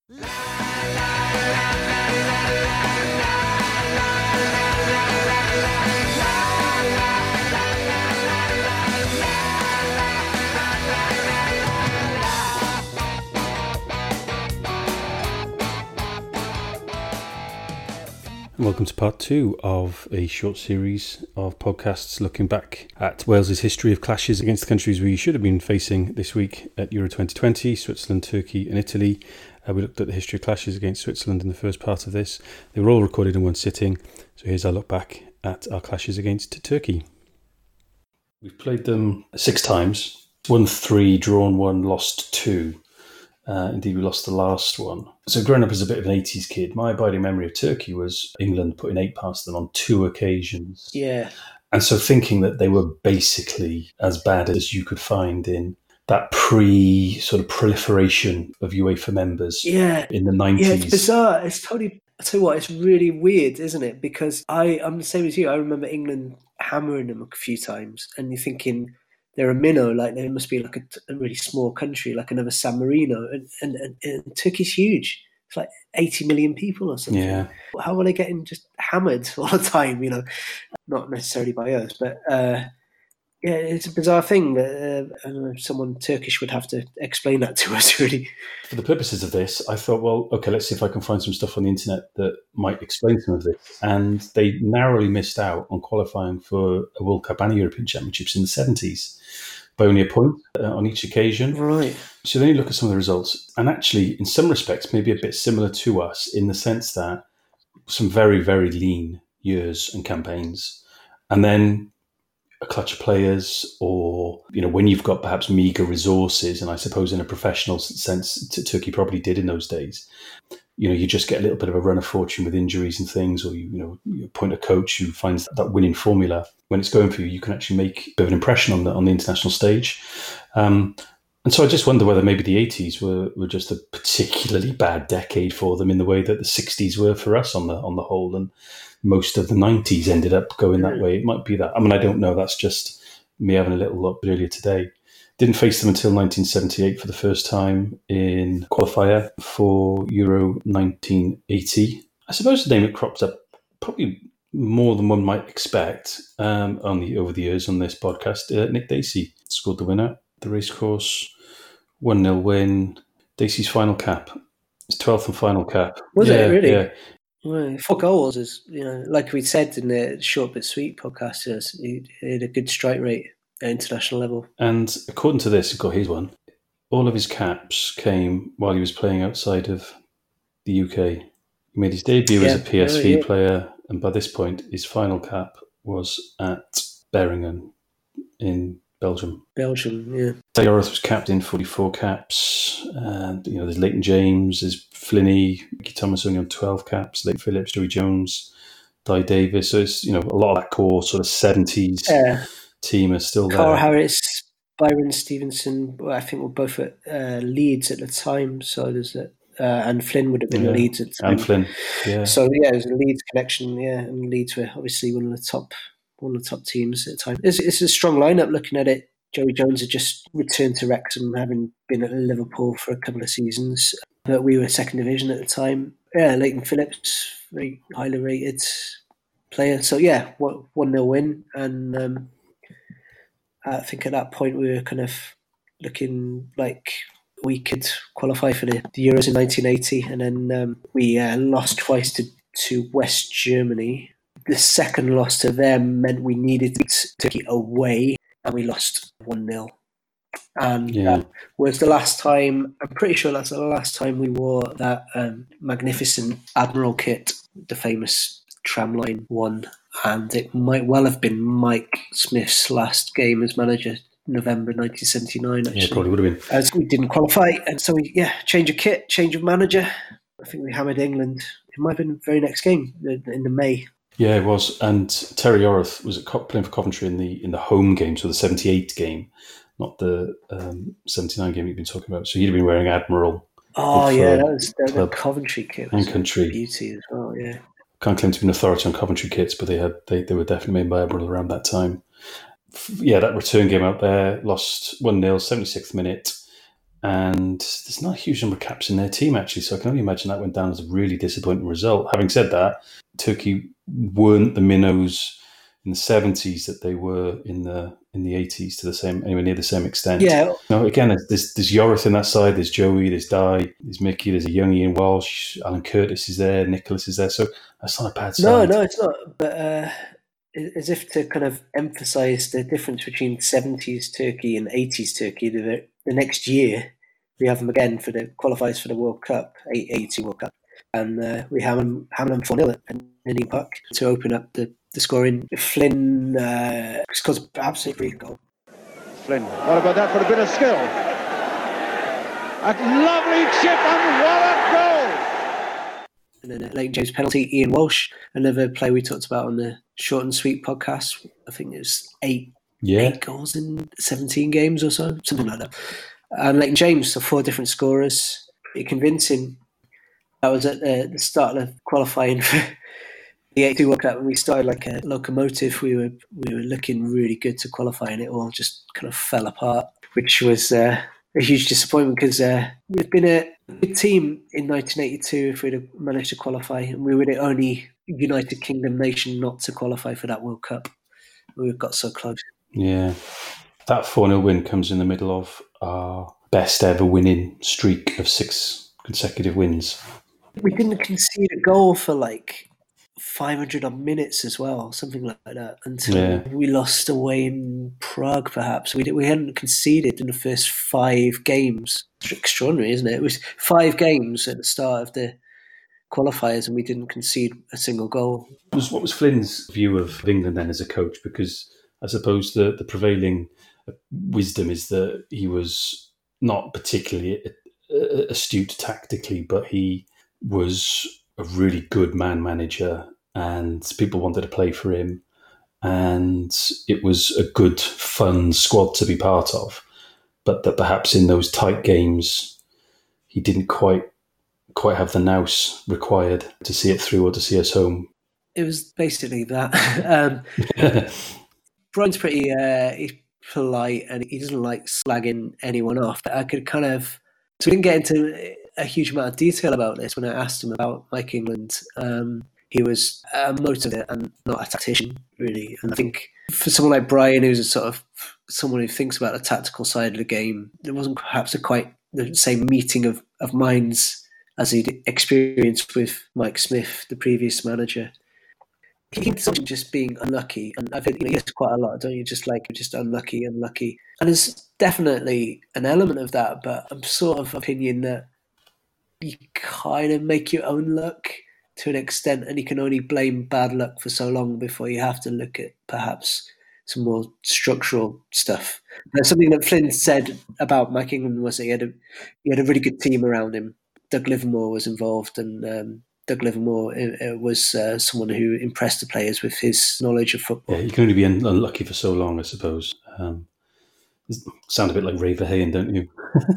Welcome to part 2 of a short series of podcasts looking back at Wales's history of clashes against the countries we should have been facing this week at Euro 2020, Switzerland, Turkey and Italy. We looked at the history of clashes against Switzerland in the first part of this. They were all recorded in one sitting, so here's our look back at our clashes against Turkey. We've played them 6 times, won 3, drawn 1, lost 2. Indeed, we lost the last one. So growing up as a bit of an 80s kid, my abiding memory of Turkey was England putting 8 past them on 2 occasions. Yeah. And so thinking that they were basically as bad as you could find in that sort of proliferation of UEFA members in the 90s. Yeah, it's bizarre. It's totally, I tell you what, it's really weird, isn't it? Because I'm the same as you. I remember England hammering them a few times and you're thinking, they're a minnow, like they must be like a really small country, like another San Marino. And Turkey's huge. It's like 80 million people or something. Yeah. How are they getting just hammered all the time, you know? Not necessarily by us, but yeah, it's a bizarre thing that I don't know, someone Turkish would have to explain that to us, really. For the purposes of this, I thought, well, okay, let's see if I can find some stuff on the internet that might explain some of this. And they narrowly missed out on qualifying for a World Cup and a European Championships in the 70s by only a point on each occasion. Right. So then you look at some of the results, and actually, in some respects, maybe a bit similar to us in the sense that some very, very lean years and campaigns. And then a clutch of players, or, you know, when you've got perhaps meagre resources, and I suppose in a professional sense, Turkey probably did in those days, you know, you just get a little bit of a run of fortune with injuries and things, or, you appoint a coach who finds that winning formula. When it's going for you, you can actually make a bit of an impression on the international stage. And so I just wonder whether maybe the 80s were just a particularly bad decade for them in the way that the 60s were for us on the whole, and most of the 90s ended up going that way. It might be that. I mean, I don't know. That's just me having a little look earlier today. Didn't face them until 1978 for the first time in qualifier for Euro 1980. I suppose the name that crops up probably more than one might expect over the years on this podcast. Nick Dacey scored the winner at the racecourse. 1-0 win. Dacey's final cap. His 12th and final cap. Was it really? Yeah. Well, 4 goals is, you know, like we said in the Short But Sweet podcast, he had a good strike rate at international level. And according to this, here's one. All of his caps came while he was playing outside of the UK. He made his debut as a PSV player, and by this point, his final cap was at Beringen in Belgium. Yeah. Terry Orth was capped in 44 caps, and, you know, there's Leighton James, there's Flinney, Mickey Thomas only on 12 caps, Leighton Phillips, Joey Jones, Di Davis. So it's, you know, a lot of that core sort of 70s team is still there. Carl Harris, Byron Stevenson, I think were both at Leeds at the time. So there's that, and Flynn would have been at Leeds at the time. And Flynn, yeah. So yeah, there's a Leeds connection, and Leeds were obviously one of the top teams at the time. It's a strong lineup looking at it. Joey Jones had just returned to Wrexham, having been at Liverpool for a couple of seasons. But we were second division at the time. Yeah, Leighton Phillips, very highly rated player. So yeah, 1-0 win. And I think at that point we were kind of looking like we could qualify for the Euros in 1980. And then we lost twice to West Germany. The second loss to them meant we needed Turkey away, and we lost 1-0. And that was the last time, I'm pretty sure that's the last time we wore that magnificent Admiral kit, the famous tramline one. And it might well have been Mike Smith's last game as manager, November 1979, actually. Yeah, probably would have been. As we didn't qualify, and so change of kit, change of manager. I think we hammered England. It might have been the very next game, in the May. Yeah, it was. And Terry Orth was playing for Coventry in the home game, so the 78 game, not the 79 game you've been talking about. So he'd have been wearing Admiral. Oh, yeah, that was the Coventry kit. And Country. Beauty as well, yeah. Can't claim to be an authority on Coventry kits, but they were definitely made by Admiral around that time. Yeah, that return game out there, lost 1-0, 76th minute. And there's not a huge number of caps in their team, actually, so I can only imagine that went down as a really disappointing result. Having said that, Turkey weren't the minnows in the 70s that they were in the 80s to the same, anywhere near the same extent. Yeah. Again, there's Yorith in that side, there's Joey, there's Di, there's Mickey, there's a young Ian Walsh, Alan Curtis is there, Nicholas is there, so that's not a bad side. No, it's not. But as if to kind of emphasise the difference between 70s Turkey and 80s Turkey, the next year we have them again for the qualifiers for the World Cup, 80 World Cup, and we have them 4-0 at Penny Park to open up the scoring. Flynn scores an absolutely brilliant goal. Flynn, what about that for a bit of skill? A lovely chip and what a goal! And then Leighton James penalty, Ian Walsh, another player we talked about on the Short and Sweet podcast. I think it was 8 goals in 17 games or so, something like that. And Leighton James, so 4 different scorers. Pretty convincing. That was at the start of qualifying for the 82 World Cup when we started like a locomotive. We were looking really good to qualify, and it all just kind of fell apart, which was a huge disappointment because we've been a good team in 1982 if we'd have managed to qualify, and we were the only United Kingdom nation not to qualify for that World Cup. We got so close. Yeah. That 4-0 win comes in the middle of our best ever winning streak of 6 consecutive wins. We didn't concede a goal for like 500 odd minutes as well, something like that, until we lost away in Prague, perhaps. We hadn't conceded in the first 5 games. It's extraordinary, isn't it? It was 5 games at the start of the qualifiers and we didn't concede a single goal. What was Flynn's view of England then as a coach? Because I suppose the prevailing wisdom is that he was not particularly astute tactically, but he was a really good man manager and people wanted to play for him, and it was a good, fun squad to be part of, but that perhaps in those tight games he didn't quite have the nous required to see it through or to see us home. It was basically that. Brian's pretty polite and he doesn't like slagging anyone off. I could kind of... So we didn't get into a huge amount of detail about this when I asked him about Mike England. He was a motivator and not a tactician, really. And I think for someone like Brian, who's a sort of someone who thinks about the tactical side of the game, there wasn't perhaps quite the same meeting of minds as he'd experienced with Mike Smith, the previous manager. He keeps just being unlucky, and I think he has quite a lot, don't you? Just unlucky. And there's definitely an element of that, but I'm sort of opinion that you kind of make your own luck to an extent, and you can only blame bad luck for so long before you have to look at perhaps some more structural stuff. Something that Flynn said about Mike England was that he had a really good team around him. Doug Livermore was involved, and Doug Livermore was someone who impressed the players with his knowledge of football. Yeah, you can only be unlucky for so long, I suppose. Sound a bit like Ray Verheyen, don't you?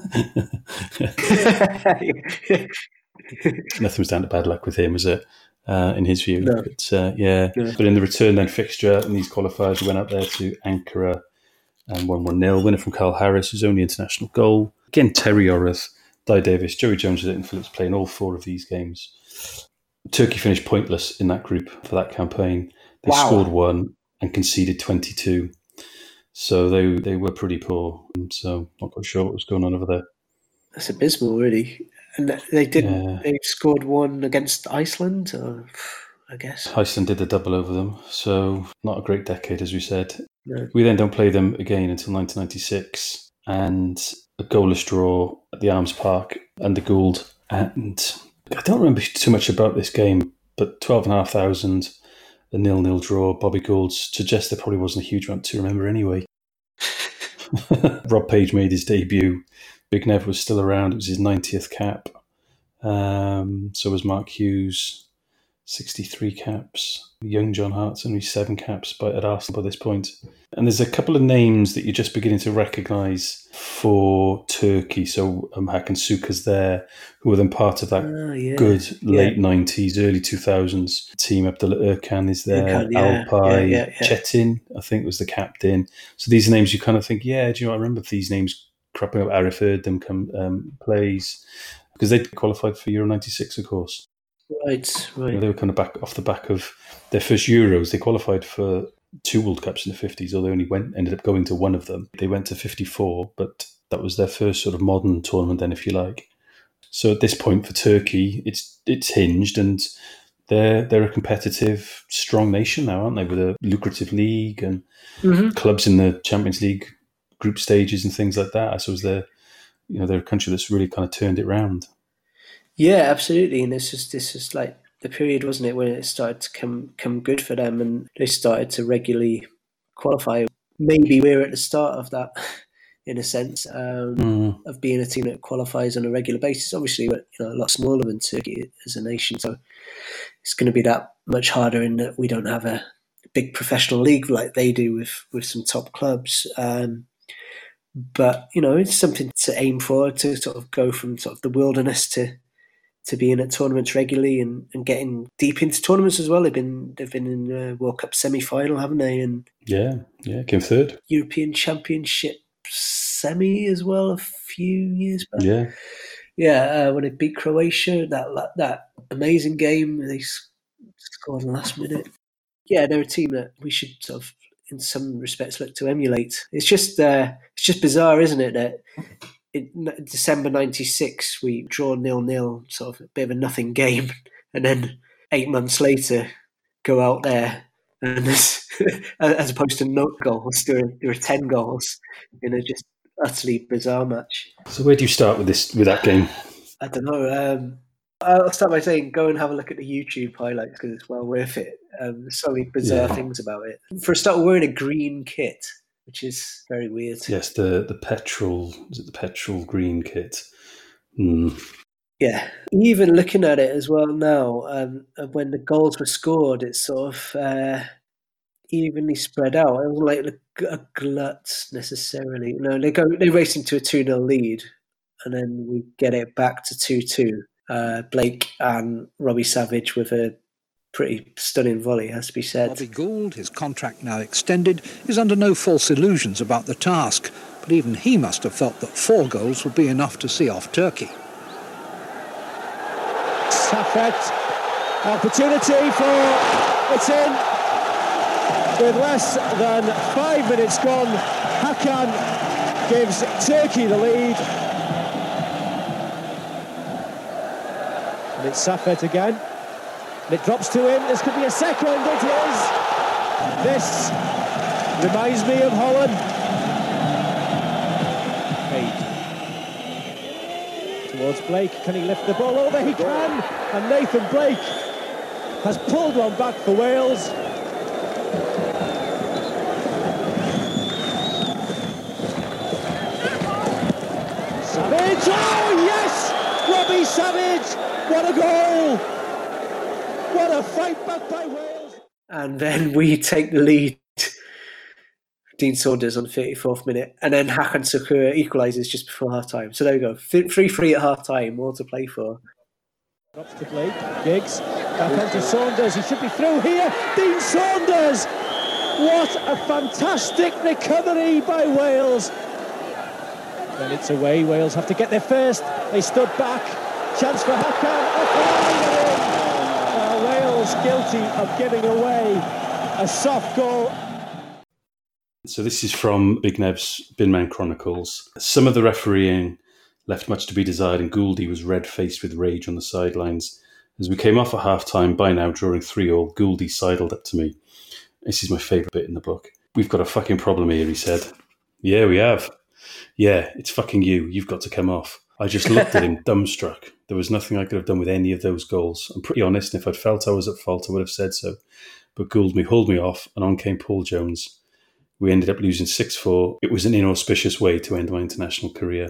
Nothing was down to bad luck with him, was it? In his view. No. But in the return then fixture in these qualifiers, we went up there to Ankara and won 1-0. Winner from Carl Harris, whose only international goal. Again, Terry Oreth, Di Davis, Joey Jones and Phillips playing all 4 of these games. Turkey finished pointless in that group for that campaign. They scored 1 and conceded 22. So they were pretty poor. So not quite sure what was going on over there. That's abysmal, really. And they didn't. They scored 1 against Iceland, I guess. Iceland did the double over them. So not a great decade, as we said. No. We then don't play them again until 1996, and a goalless draw at the Arms Park under Gould. And I don't remember too much about this game, but 12,500, a 0-0 draw, Bobby Gould suggests there probably wasn't a huge amount to remember anyway. Rob Page made his debut. Big Nev was still around. It was his 90th cap. So was Mark Hughes, 63 caps. Young John Hart's only 7 caps at Arsenal by this point. And there's a couple of names that you're just beginning to recognise for Turkey. So Hakan Suka's there, who were then part of that good late 90s, early 2000s team. Abdullah Erkan is there. Alpay, Chetin, I think, was the captain. So these are names you kind of think, do you know, I remember these names cropping up. Arif Erdem plays, because they qualified for Euro 96, of course. Right. They were kind of back off the back of their first Euros. They qualified for 2 World Cups in the 50s, although they ended up going to one of them. They went to 54, but that was their first sort of modern tournament then, if you like. So at this point for Turkey, it's hinged, and they're a competitive, strong nation now, aren't they? With a lucrative league and clubs in the Champions League group stages and things like that. I suppose they're a country that's really kind of turned it round. Yeah, absolutely. And this is like the period, wasn't it, when it started to come good for them, and they started to regularly qualify. Maybe we're at the start of that, in a sense, of being a team that qualifies on a regular basis. Obviously, we're a lot smaller than Turkey as a nation, so it's going to be that much harder in that we don't have a big professional league like they do with some top clubs. But it's something to aim for, to sort of go from sort of the wilderness to being at tournaments regularly and getting deep into tournaments as well. They've been in the World Cup semi-final, haven't they? And yeah, came third. European Championship semi as well a few years back. When they beat Croatia, that amazing game, they scored in the last minute. Yeah, they're a team that we should sort of, in some respects, look to emulate. It's just bizarre, isn't it, that in December 96, we draw 0-0, sort of a bit of a nothing game, and then 8 months later, go out there and as opposed to no goals, there are 10 goals in a just utterly bizarre match. So where do you start with that game? I don't know. I'll start by saying go and have a look at the YouTube highlights, because it's well worth it. There's so many bizarre things about it. For a start, we're wearing a green kit, which is very weird. Yes, the petrol green kit. Yeah, even looking at it as well now, when the goals were scored, it's sort of evenly spread out. It wasn't like a glut necessarily. No, they race into a 2-0 lead, and then we get it back to 2-2. Blake and Robbie Savage with a pretty stunning volley, has to be said. Bobby Gould, his contract now extended, is under no false illusions about the task, but even he must have felt that 4 goals would be enough to see off Turkey. Safet, opportunity for it's in. With less than 5 minutes gone, Hakan gives Turkey the lead. And it's Safet again. And it drops to him. This could be a second. It is. This reminds me of Holland. Page. Towards Blake. Can he lift the ball over? He can. And Nathan Blake has pulled one back for Wales. Savage. Oh, yes! Robbie Savage. What a goal! What a fight back by Wales! And then we take the lead. Dean Saunders on the 34th minute, and then Hakan Şükür equalises just before half-time. So there we go, 3-3 at half-time, more to play for. Drops to Blake, Giggs, back onto Saunders, he should be through here. Dean Saunders! What a fantastic recovery by Wales. Then it's away, Wales have to get there first. They stood back, chance for Hakan, Wales guilty of giving away a soft goal. So this is from Big Nev's Bin Men Chronicles. Some of the refereeing left much to be desired, and Gouldy was red-faced with rage on the sidelines. As we came off at half-time, by now drawing 3-3, Gouldy sidled up to me. This is my favourite bit in the book. "We've got a fucking problem here," he said. "Yeah, we have. Yeah, it's fucking you. You've got to come off." I just looked at him, dumbstruck. There was nothing I could have done with any of those goals. I'm pretty honest, and if I'd felt I was at fault, I would have said so. But Gould hauled me off, and on came Paul Jones. We ended up losing 6-4. It was an inauspicious way to end my international career.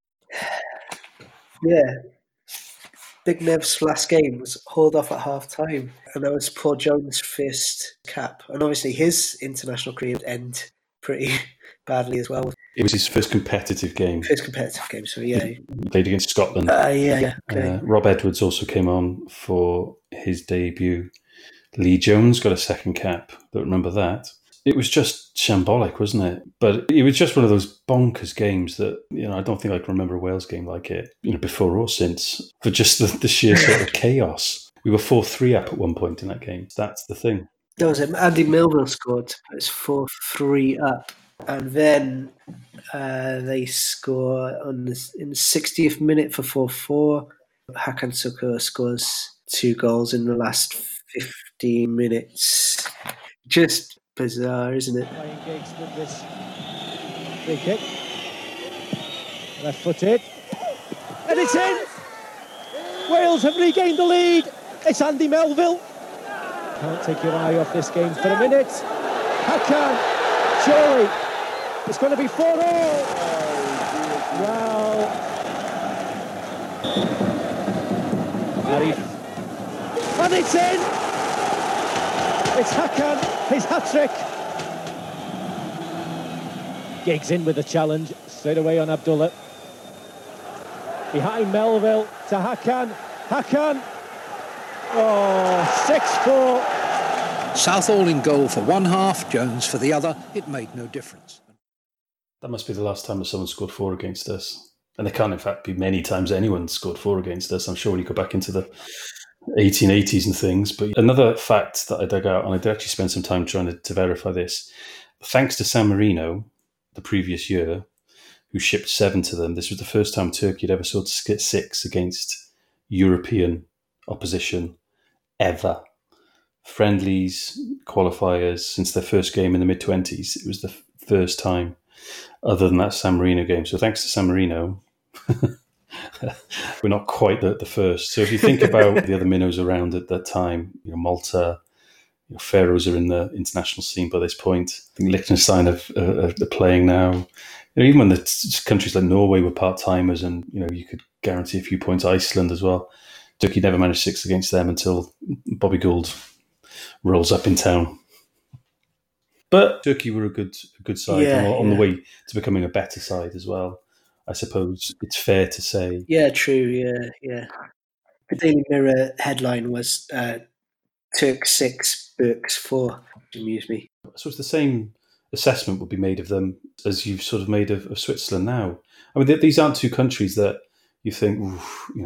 Yeah. Big Nev's last game was hauled off at half-time, and that was Paul Jones' first cap. And obviously his international career would end pretty badly as well. It was his first competitive game. So yeah. He played against Scotland. Okay. Rob Edwards also came on for his debut. Lee Jones got a second cap. Don't remember that. It was just shambolic, wasn't it? But it was just one of those bonkers games that, I don't think I can remember a Wales game like it, before or since, for just the sheer sort of chaos. We were 4-3 up at one point in that game. That's the thing. That was it. Andy Melville scored. It was 4-3 up. And then they score in the 60th minute for 4-4. Hakan Şükür scores 2 goals in the last 15 minutes. Just bizarre, isn't it? Ryan Giggs with this free kick. Left footed. And it's in! Wales have regained the lead. It's Andy Melville. Can't take your eye off this game for a minute. Hakan, surely. It's going to be 4-4. Well. Arif. And it's in! It's Hakan, his hat-trick. Giggs in with the challenge, straight away on Abdullah. Behind Melville to Hakan. Hakan. Oh, 6-4. Southall in goal for one half, Jones for the other. It made no difference. That must be the last time that someone scored 4 against us. And there can't, in fact, be many times anyone scored 4 against us. I'm sure when you go back into the 1880s and things. But another fact that I dug out, and I did actually spend some time trying to verify this, thanks to San Marino the previous year, who shipped 7 to them, this was the first time Turkey had ever scored 6 against European opposition ever. Friendlies, qualifiers, since their first game in the mid-20s, it was the first time other than that San Marino game. So thanks to San Marino, we're not quite the first. So if you think about the other minnows around at that time, Malta, Faroes are in the international scene by this point. I think Liechtenstein are playing now. Even when the countries like Norway were part-timers and, you could guarantee a few points, Iceland as well. Turkey never managed 6 against them until Bobby Gould rolls up in town. But Turkey were a good side on the way to becoming a better side as well. I suppose it's fair to say. Yeah, true. Yeah. The Daily Mirror headline was Turk 6, Berks 4. Amused me. So it's the same assessment would be made of them as you've sort of made of Switzerland now. I mean, these aren't two countries that you think,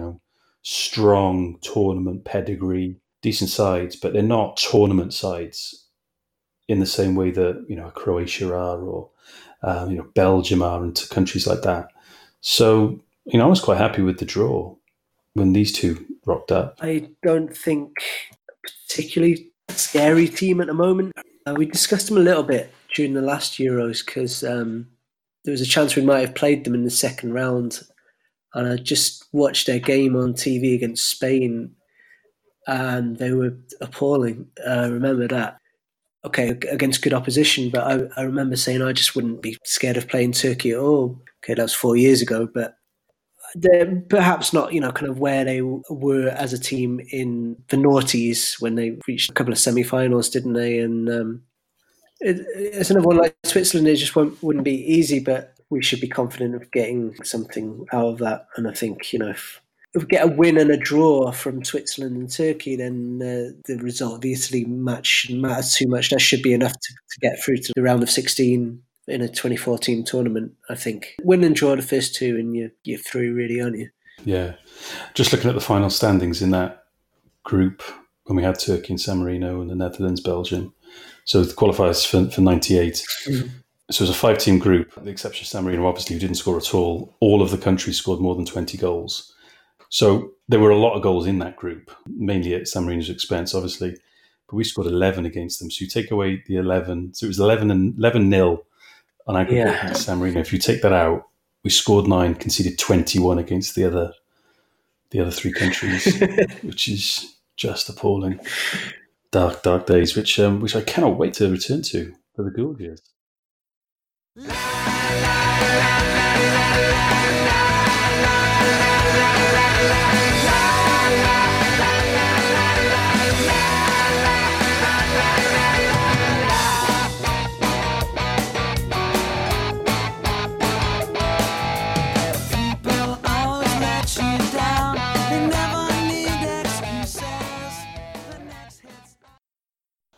strong tournament pedigree, decent sides, but they're not tournament sides in the same way that, Croatia are or, Belgium are and countries like that. So, I was quite happy with the draw when these two rocked up. I don't think a particularly scary team at the moment. We discussed them a little bit during the last Euros because there was a chance we might have played them in the second round. And I just watched their game on TV against Spain and they were appalling. I remember that. Okay, against good opposition, but I remember saying I just wouldn't be scared of playing Turkey at all. Okay, that was 4 years ago, but they're perhaps not, kind of where they were as a team in the noughties when they reached a couple of semi-finals, didn't they? And it's another one like Switzerland. It just wouldn't be easy, but we should be confident of getting something out of that. And I think, if we get a win and a draw from Switzerland and Turkey, then the result of the Italy match matters too much. That should be enough to get through to the round of 16 in a 24-team tournament, I think. Win and draw the first 2 and you're through, really, aren't you? Yeah. Just looking at the final standings in that group, when we had Turkey and San Marino and the Netherlands, Belgium. So the qualifiers for 98. Mm-hmm. So it was a 5-team group, with the exception of San Marino, obviously, who didn't score at all. All of the countries scored more than 20 goals. So there were a lot of goals in that group, mainly at San Marino's expense, obviously. But we scored 11 against them. So you take away the 11. So it was 11-0 on aggregate against San Marino. If you take that out, we scored 9, conceded 21 against the other 3 countries, which is just appalling. Dark, dark days, which I cannot wait to return to for the Gould years. La, la.